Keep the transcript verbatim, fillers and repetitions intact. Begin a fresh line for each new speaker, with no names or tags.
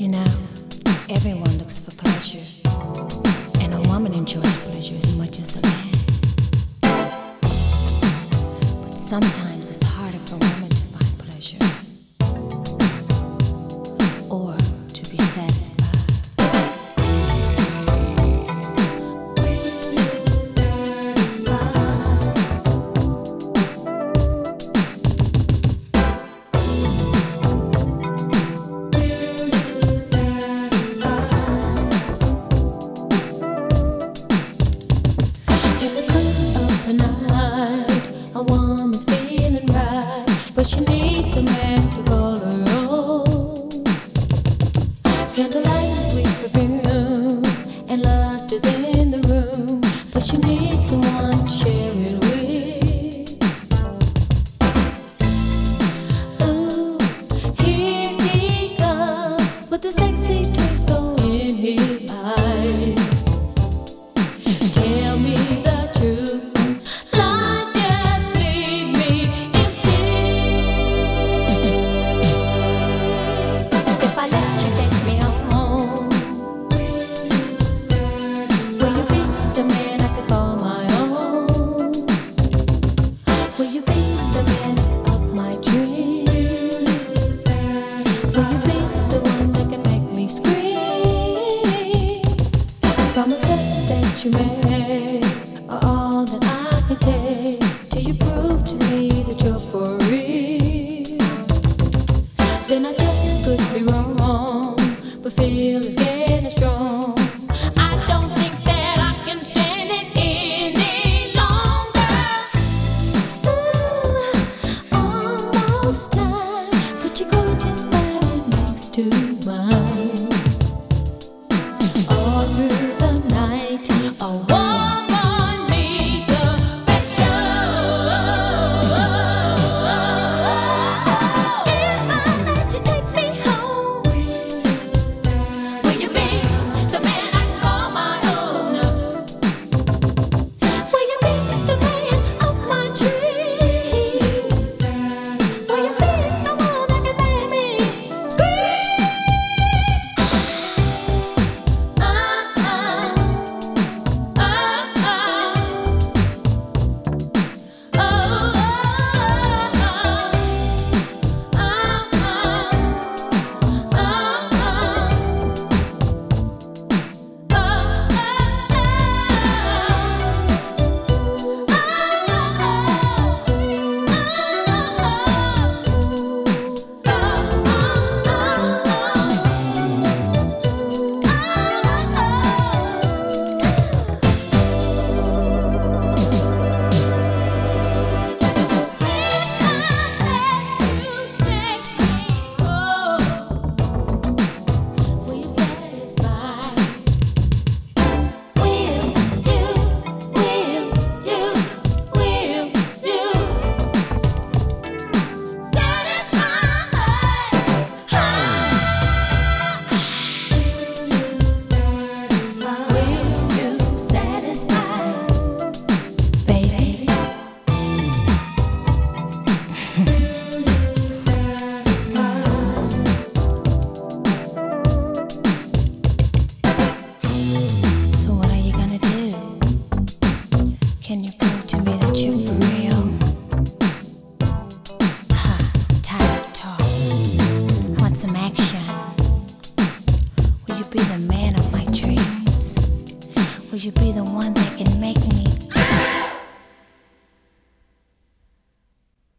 You know, everyone looks for pleasure, and a woman enjoys pleasure as much as a man. But sometimes it's harder for women to find pleasure or to be satisfied. But she needs a man to call her own. Candlelight, sweet perfume, and lust is in the room. But she needs someone to share it with. Ooh, here he comes with the sexy twinkle in his eyes. Tell me the truth. Promises that you made are all that I can take till you prove to me that you're for real. Then I just could be wrong, but feel it's getting strong. I don't think that I can stand it any longer. Ooh, almost time, put your gorgeous body next to mine. All through the night, a woman needs affection. If I let you take me home, will you be the man I can call my own? Will you be the man of my dreams? Will you be the one that can make me scream? Can you prove to me that you're for real? Ha, tired of talk. I want some action. Will you be the man of my dreams? Will you be the one that can make